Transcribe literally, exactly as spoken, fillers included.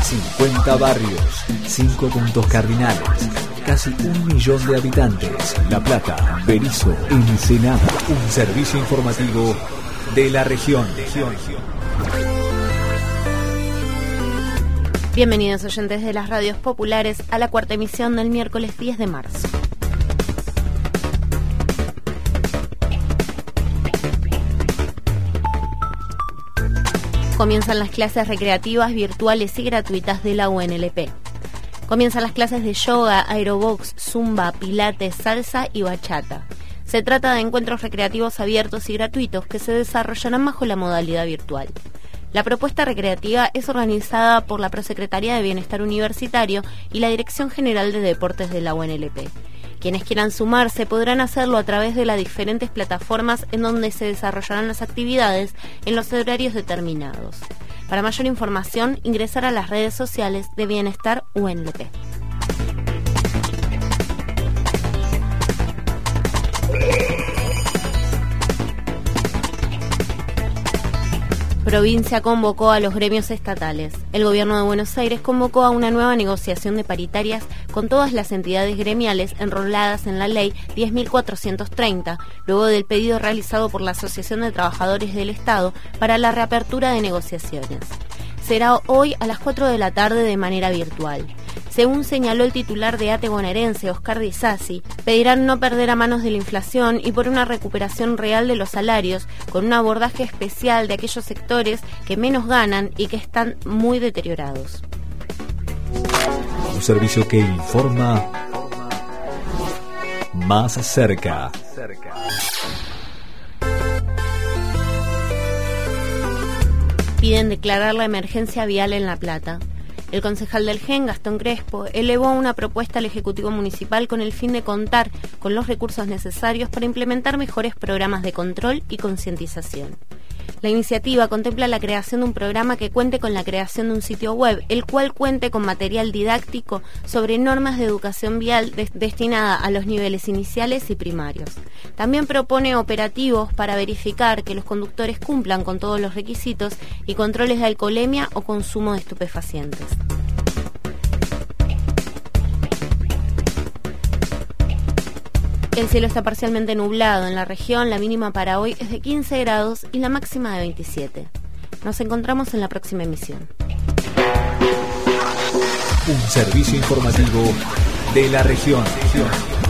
cincuenta barrios, cinco puntos cardinales, casi un millón de habitantes. La Plata, Berisso, Ensenada. Un servicio informativo de la región. Bienvenidos oyentes de las radios populares a la cuarta emisión del miércoles diez de marzo. Comienzan las clases recreativas, virtuales y gratuitas de la U N L P. Comienzan las clases de yoga, aerobox, zumba, pilates, salsa y bachata. Se trata de encuentros recreativos abiertos y gratuitos que se desarrollarán bajo la modalidad virtual. La propuesta recreativa es organizada por la Prosecretaría de Bienestar Universitario y la Dirección General de Deportes de la U N L P. Quienes quieran sumarse podrán hacerlo a través de las diferentes plataformas en donde se desarrollarán las actividades en los horarios determinados. Para mayor información, ingresar a las redes sociales de Bienestar U N L P. Provincia convocó a los gremios estatales. El gobierno de Buenos Aires convocó a una nueva negociación de paritarias con todas las entidades gremiales enroladas en la ley diez mil cuatrocientos treinta, luego del pedido realizado por la Asociación de Trabajadores del Estado para la reapertura de negociaciones. Será hoy a las cuatro de la tarde de manera virtual. Según señaló el titular de ATE bonaerense, Oscar Di Sassi, pedirán no perder a manos de la inflación y por una recuperación real de los salarios, con un abordaje especial de aquellos sectores que menos ganan y que están muy deteriorados. Un servicio que informa más cerca. Piden declarar la emergencia vial en La Plata. El concejal del G E N, Gastón Crespo, elevó una propuesta al Ejecutivo Municipal con el fin de contar con los recursos necesarios para implementar mejores programas de control y concientización. La iniciativa contempla la creación de un programa que cuente con la creación de un sitio web, el cual cuente con material didáctico sobre normas de educación vial de- destinada a los niveles iniciales y primarios. También propone operativos para verificar que los conductores cumplan con todos los requisitos y controles de alcoholemia o consumo de estupefacientes. El cielo está parcialmente nublado en la región, la mínima para hoy es de quince grados y la máxima de veintisiete. Nos encontramos en la próxima emisión. Un servicio informativo de la región.